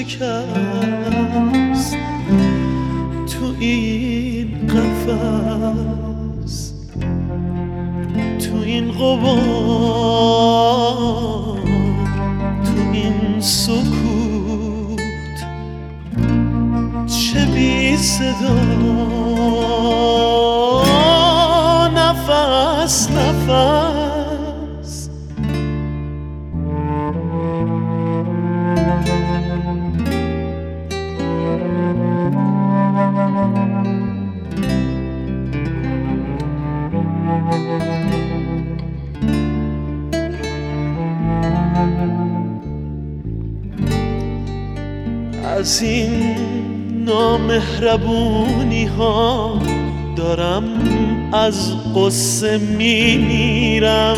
شکست تو این قفس، تو این غبار، تو این سکوت، چه بی صدا، نفس نفس. از این نامهربونی ها دارم از قصه میمیرم.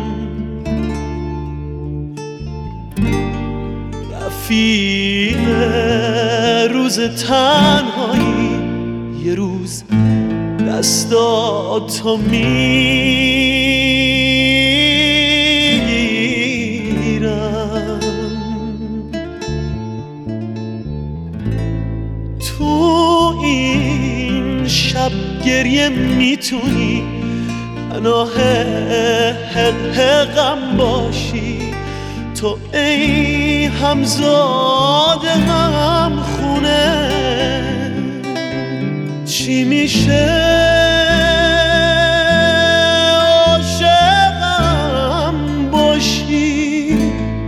رفیق روز تنهایی یه روز دستاتو میگیرم. تو این شب گریه میتونی پناه غم باشی. تو ای همزاده هم خونه چی میشه عاشقم باشی؟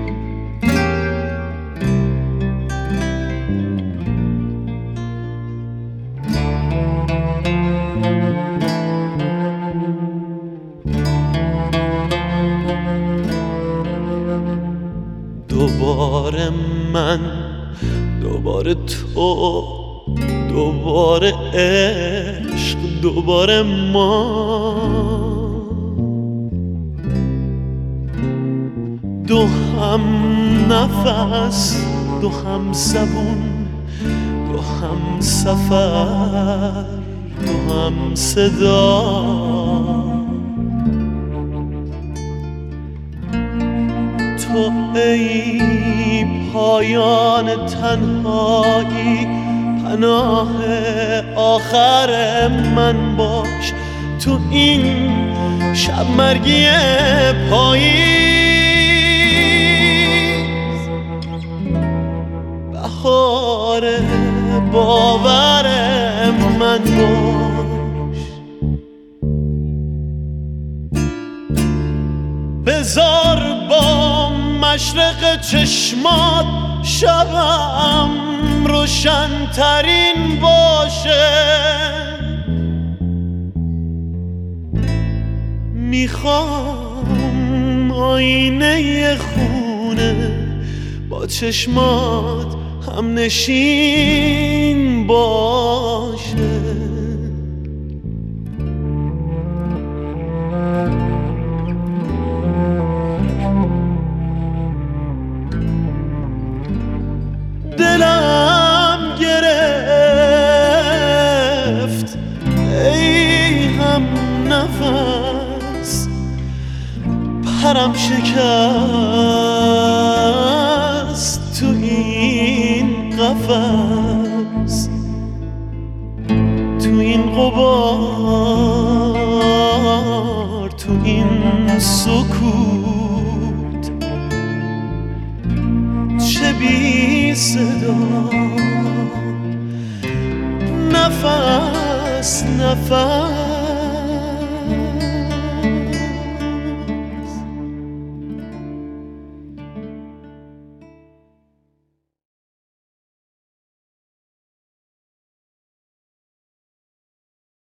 دوباره من، دوباره تو، دوباره عشق، دوباره ما، دو هم نفس، دو هم زبون، دو هم سفر، دو هم صدا. تو ای پایان تنهایی پناه آخر من باش. تو این شب مرگی پاییز بهار باور من باش. بذار با مشرق چشمات شبم روشن ترین باشه. میخوام آینه خونه با چشمات هم نشین باشه. دلم گرفت ای هم نفس، پرم شکست تو این قفس، تو این غبار، تو این سکوت، چه بی صدا، نفس نفس.